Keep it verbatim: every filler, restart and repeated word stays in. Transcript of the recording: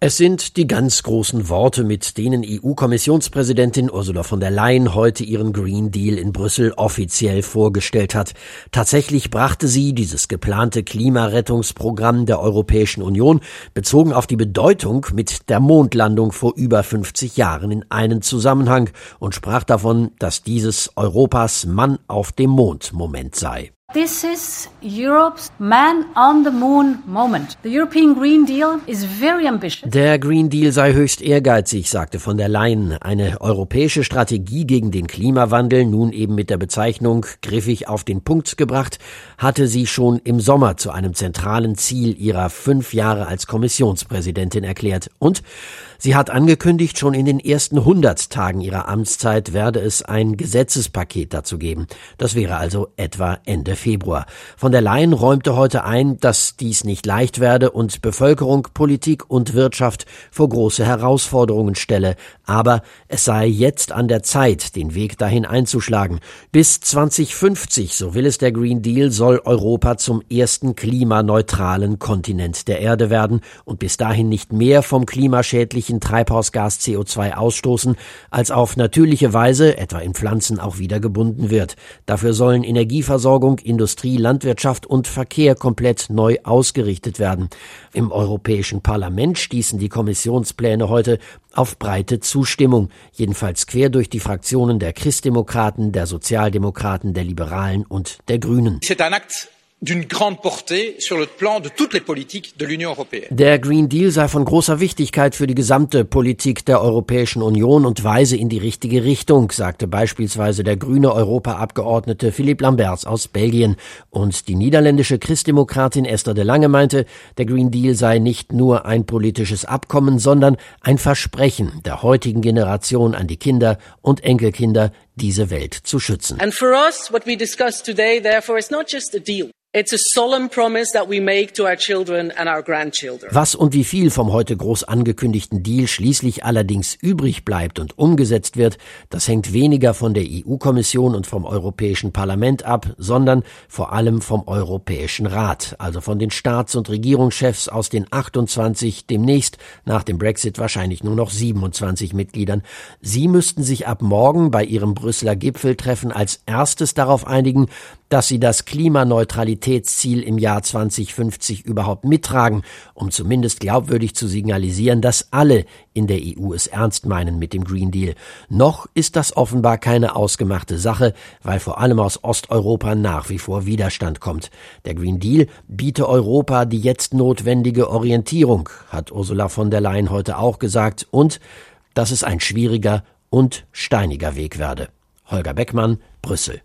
Es sind die ganz großen Worte, mit denen E U-Kommissionspräsidentin Ursula von der Leyen heute ihren Green Deal in Brüssel offiziell vorgestellt hat. Tatsächlich brachte sie dieses geplante Klimarettungsprogramm der Europäischen Union, bezogen auf die Bedeutung mit der Mondlandung vor über fünfzig Jahren, in einen Zusammenhang und sprach davon, dass dieses Europas Mann auf dem Mond-Moment sei. This is Europe's man on the moon moment. The European Green Deal is very ambitious. Der Green Deal sei höchst ehrgeizig, sagte von der Leyen. Eine europäische Strategie gegen den Klimawandel, nun eben mit der Bezeichnung griffig auf den Punkt gebracht, hatte sie schon im Sommer zu einem zentralen Ziel ihrer fünf Jahre als Kommissionspräsidentin erklärt. Und sie hat angekündigt, schon in den ersten hundert Tagen ihrer Amtszeit werde es ein Gesetzespaket dazu geben. Das wäre also etwa Ende Februar. Von der Leyen räumte heute ein, dass dies nicht leicht werde und Bevölkerung, Politik und Wirtschaft vor große Herausforderungen stelle. Aber es sei jetzt an der Zeit, den Weg dahin einzuschlagen. Bis zwanzig fünfzig, so will es der Green Deal, soll Europa zum ersten klimaneutralen Kontinent der Erde werden und bis dahin nicht mehr vom klimaschädlichen Treibhausgas C O zwei ausstoßen, als auf natürliche Weise, etwa in Pflanzen, auch wieder gebunden wird. Dafür sollen Energieversorgung, Industrie, Landwirtschaft und Verkehr komplett neu ausgerichtet werden. Im Europäischen Parlament stießen die Kommissionspläne heute auf breite Zustimmung, jedenfalls quer durch die Fraktionen der Christdemokraten, der Sozialdemokraten, der Liberalen und der Grünen. Der Green Deal sei von großer Wichtigkeit für die gesamte Politik der Europäischen Union und weise in die richtige Richtung, sagte beispielsweise der grüne Europaabgeordnete Philippe Lamberts aus Belgien. Und die niederländische Christdemokratin Esther de Lange meinte, der Green Deal sei nicht nur ein politisches Abkommen, sondern ein Versprechen der heutigen Generation an die Kinder und Enkelkinder, diese Welt zu schützen. And for us, what we discussed today, therefore, is not just a deal. It's a solemn promise that we make to our children and our grandchildren. Was und wie viel vom heute groß angekündigten Deal schließlich allerdings übrig bleibt und umgesetzt wird, das hängt weniger von der E U-Kommission und vom Europäischen Parlament ab, sondern vor allem vom Europäischen Rat, also von den Staats- und Regierungschefs aus den achtundzwanzig, demnächst nach dem Brexit wahrscheinlich nur noch siebenundzwanzig Mitgliedern. Sie müssten sich ab morgen bei ihrem Brüsseler Gipfeltreffen als erstes darauf einigen, dass sie das Klimaneutralitätsziel im Jahr zwanzig fünfzig überhaupt mittragen, um zumindest glaubwürdig zu signalisieren, dass alle in der E U es ernst meinen mit dem Green Deal. Noch ist das offenbar keine ausgemachte Sache, weil vor allem aus Osteuropa nach wie vor Widerstand kommt. Der Green Deal biete Europa die jetzt notwendige Orientierung, hat Ursula von der Leyen heute auch gesagt, und dass es ein schwieriger und steiniger Weg werde. Holger Beckmann, Brüssel.